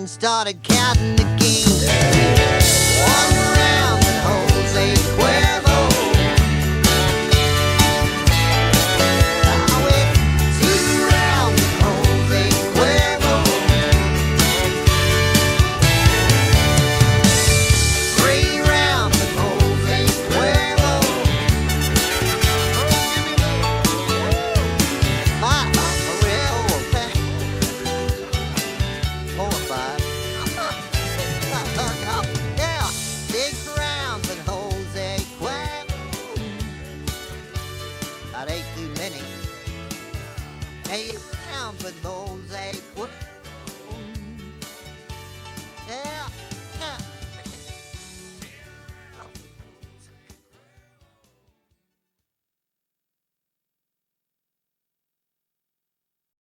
and started counting the kings. One round with Jose Cuervo. I went 2 rounds with Jose Cuervo. 3 rounds with Jose Cuervo. 5, well, 4 or 5. Yeah, 6 rounds with Jose Cuervo. That ain't too many. 8 rounds with Jose